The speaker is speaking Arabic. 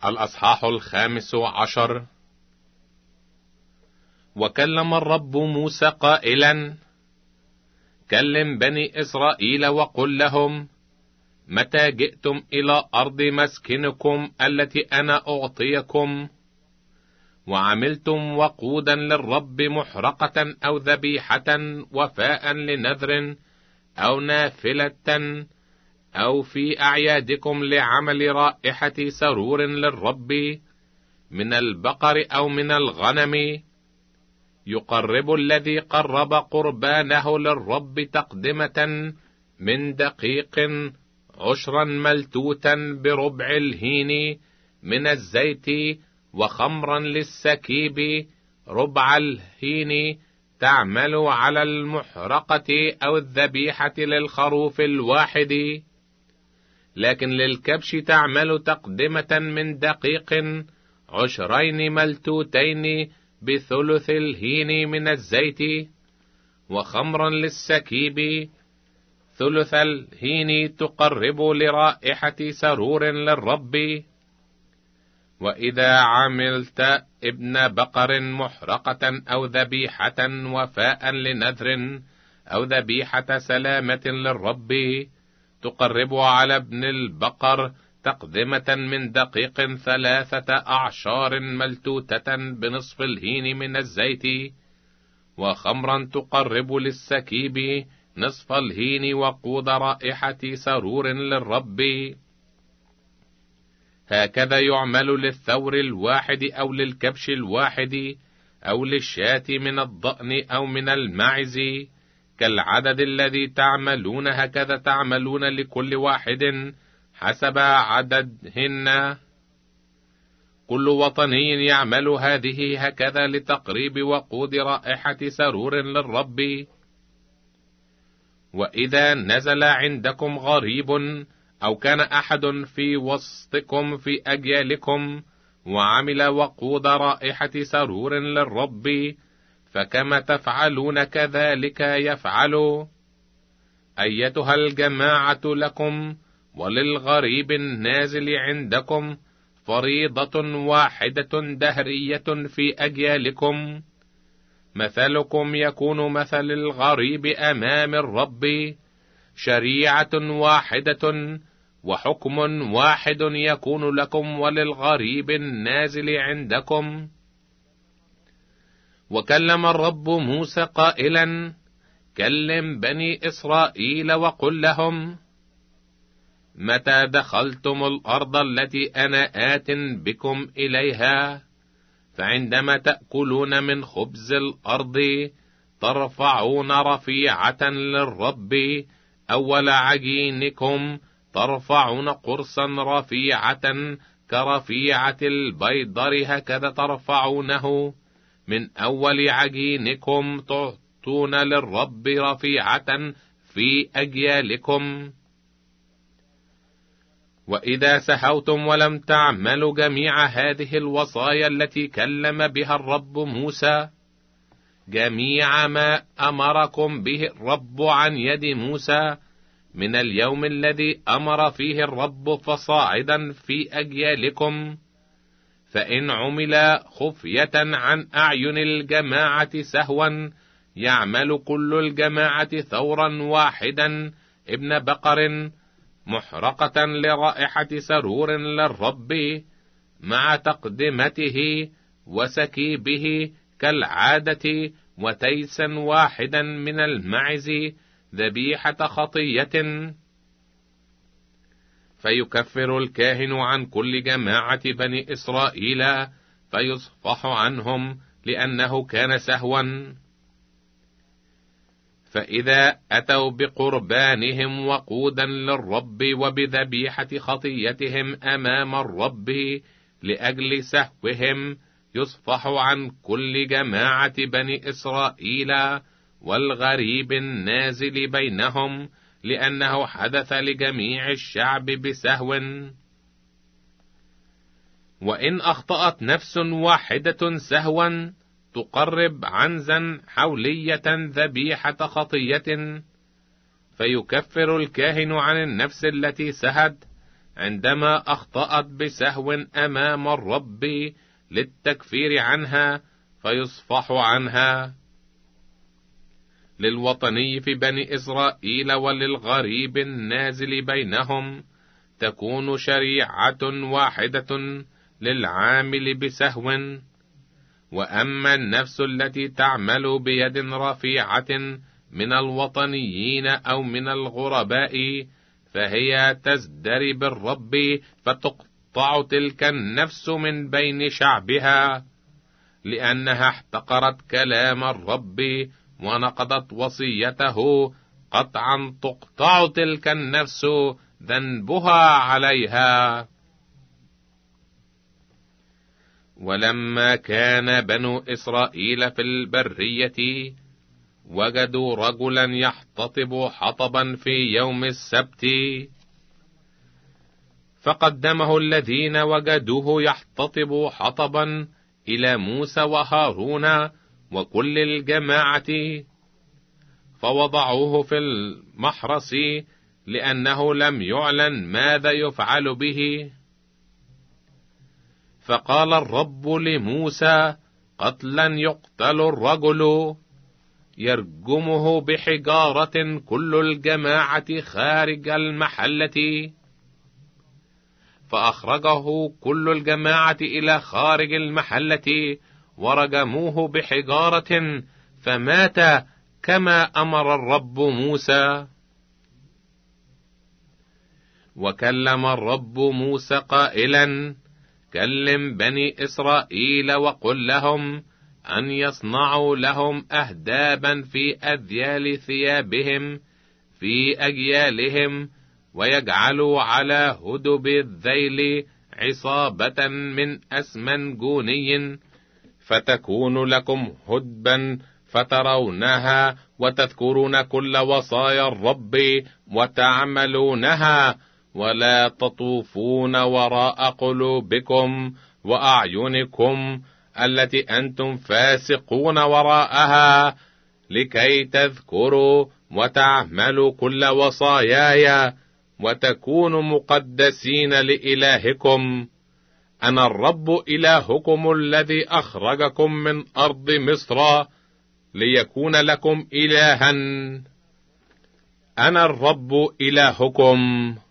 الأصحاح 15. وكلم الرب موسى قائلا: كلم بني إسرائيل وقل لهم: متى جئتم إلى أرض مسكنكم التي أنا أعطيكم، وعملتم وقودا للرب محرقة أو ذبيحة وفاء لنذر أو نافلة، أو في أعيادكم لعمل رائحة سرور للرب من البقر أو من الغنم، يقرب الذي قرب قربانه للرب تقدمة من دقيق عشرا ملتوتا بربع الهين من الزيت، وخمرا للسكيب ربع الهين، تعمل على المحرقة أو الذبيحة للخروف الواحد. لكن للكبش تعمل تقدمة من دقيق عشرين ملتوتين بثلث الهين من الزيت، وخمرا للسكيب ثلث الهين، تقرب لرائحة سرور للرب. وإذا عملت ابن بقر محرقة أو ذبيحة وفاء لنذر أو ذبيحة سلامة للرب، تقرب على ابن البقر تقدمة من دقيق 3 أعشار ملتوتة بنصف الهين من الزيت، وخمرا تقرب للسكيب نصف الهين، وقود رائحة سرور للرب. هكذا يعمل للثور الواحد أو للكبش الواحد أو للشاة من الضأن أو من المعز، كالعدد الذي تعملون هكذا تعملون لكل واحد حسب عددهن. كل وطني يعمل هذه هكذا لتقريب وقود رائحة سرور للرب. وإذا نزل عندكم غريب أو كان أحد في وسطكم في أجيالكم وعمل وقود رائحة سرور للرب، فكما تفعلون كذلك يفعلوا. أيتها الجماعة لكم وللغريب النازل عندكم فريضة واحدة دهرية في أجيالكم، مثلكم يكون مثل الغريب أمام الرب، شريعة واحدة وحكم واحد يكون لكم وللغريب النازل عندكم. وكلم الرب موسى قائلا: كلم بني إسرائيل وقل لهم: متى دخلتم الأرض التي أنا آت بكم إليها، فعندما تأكلون من خبز الأرض ترفعون رفيعة للرب، أول عجينكم ترفعون قرصا رفيعة كرفيعة البيضر، هكذا ترفعونه من أول عجينكم، تعطون للرب رفيعة في أجيالكم. وإذا سهوتم ولم تعملوا جميع هذه الوصايا التي كلم بها الرب موسى، جميع ما أمركم به الرب عن يد موسى من اليوم الذي أمر فيه الرب فصاعدا في أجيالكم، فإن عمل خفية عن أعين الجماعة سهوا، يعمل كل الجماعة ثورا واحدا ابن بقر محرقة لرائحة سرور للرب، مع تقدمته وسكيبه كالعادة، وتيسا واحدا من المعز ذبيحة خطية. فيكفر الكاهن عن كل جماعة بني إسرائيل فيصفح عنهم، لأنه كان سهوا. فإذا أتوا بقربانهم وقودا للرب وبذبيحة خطيتهم أمام الرب لأجل سهوهم، يصفح عن كل جماعة بني إسرائيل والغريب النازل بينهم، لأنه حدث لجميع الشعب بسهو. وإن أخطأت نفس واحدة سهوا، تقرب عنزا حولية ذبيحة خطية، فيكفر الكاهن عن النفس التي سهت عندما أخطأت بسهو أمام الرب للتكفير عنها فيصفح عنها. للوطني في بني إسرائيل وللغريب النازل بينهم تكون شريعة واحدة للعامل بسهو. وأما النفس التي تعمل بيد رفيعة من الوطنيين أو من الغرباء فهي تزدري بالرب، فتقطع تلك النفس من بين شعبها، لأنها احتقرت كلام الرب ونقضت وصيته. قطعا تقطع تلك النفس، ذنبها عليها. ولما كان بنو إسرائيل في البرية وجدوا رجلا يحتطب حطبا في يوم السبت، فقدمه الذين وجدوه يحتطب حطبا إلى موسى وهارون وكل الجماعة، فوضعوه في المحرس لأنه لم يعلن ماذا يفعل به. فقال الرب لموسى: قتلا يقتل الرجل، يرجمه بحجارة كل الجماعة خارج المحلة. فأخرجه كل الجماعة إلى خارج المحلة ورجموه بحجارة، فمات كما أمر الرب موسى. وكلم الرب موسى قائلا: كلم بني إسرائيل وقل لهم أن يصنعوا لهم أهدابا في أذيال ثيابهم في أجيالهم، ويجعلوا على هدب الذيل عصابة من أسمنجوني، فتكون لكم هدبا فترونها وتذكرون كل وصايا الرب وتعملونها، ولا تطوفون وراء قلوبكم وأعينكم التي أنتم فاسقون وراءها، لكي تذكروا وتعملوا كل وصاياي وتكونوا مقدسين لإلهكم. أنا الرب إلهكم الذي أخرجكم من أرض مصر ليكون لكم إلها. أنا الرب إلهكم.